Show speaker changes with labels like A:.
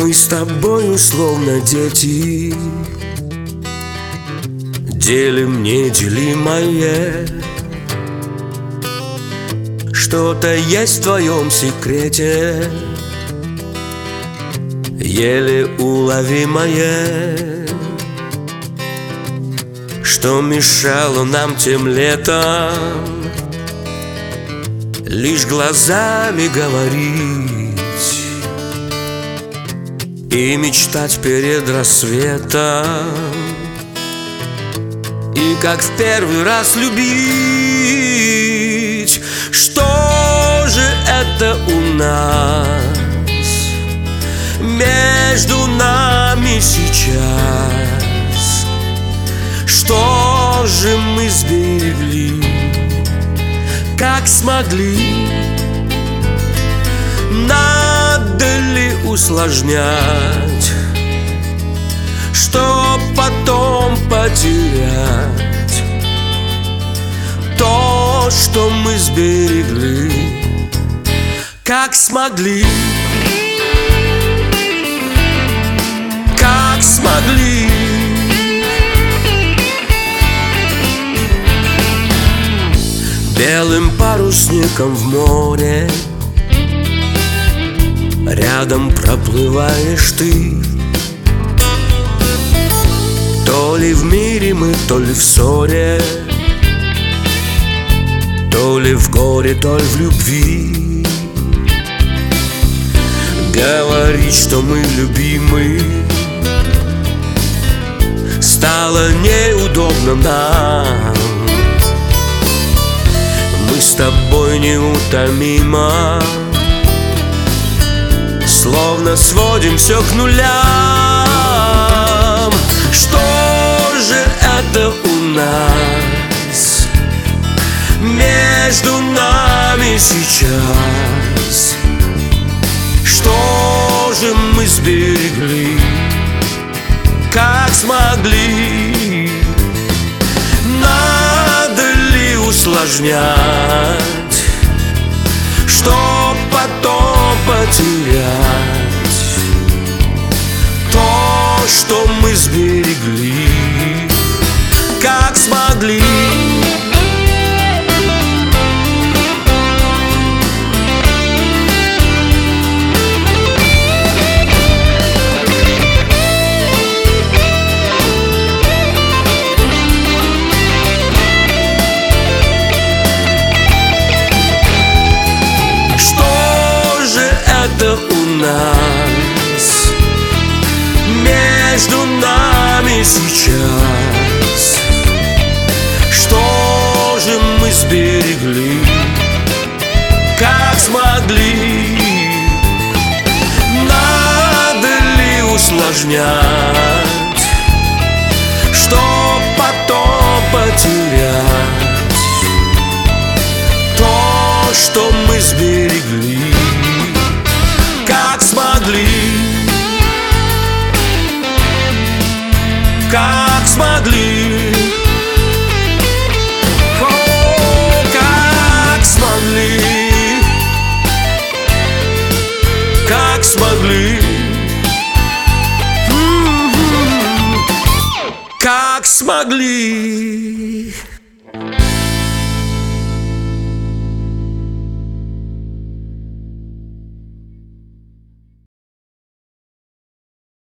A: Мы с тобою словно дети, делим неделимое. Что-то есть в твоем секрете, еле уловимое, что мешало нам тем летом лишь глазами говорить и мечтать перед рассветом, и как в первый раз любить. Что же это у нас между нами сейчас? Что же мы сберегли, как смогли? Надо ли усложнять, чтоб потом потерять то, что мы сберегли, как смогли? Как смогли? Белым парусником в море рядом проплываешь ты. То ли в мире мы, то ли в ссоре, то ли в горе, то ли в любви. Говорить, что мы любимы, стало неудобно нам. Мы с тобой неутомимо словно сводим все к нулям. Что же это у нас между нами сейчас? Что же мы сберегли, как смогли? Надо ли усложнять, чтоб потом потерять то, что мы сберегли, как смогли? Это у нас между нами сейчас? Что же мы сберегли, как смогли? Надо ли усложнять, чтоб потом потерять то, что мы сберегли, как смогли? Как смогли? О, как смогли? Как смогли? Как смогли?